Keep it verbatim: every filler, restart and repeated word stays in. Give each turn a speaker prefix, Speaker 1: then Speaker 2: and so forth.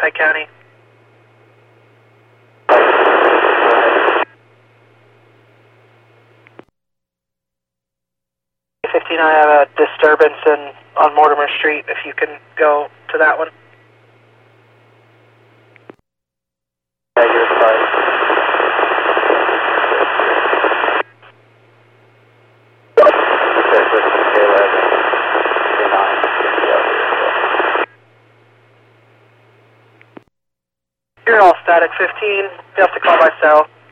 Speaker 1: Pike County. fifteen, I have a disturbance in, on Mortimer Street, if you can go to that one.
Speaker 2: Yeah, you're fine.
Speaker 1: You're all static fifteen, you have to call my cell.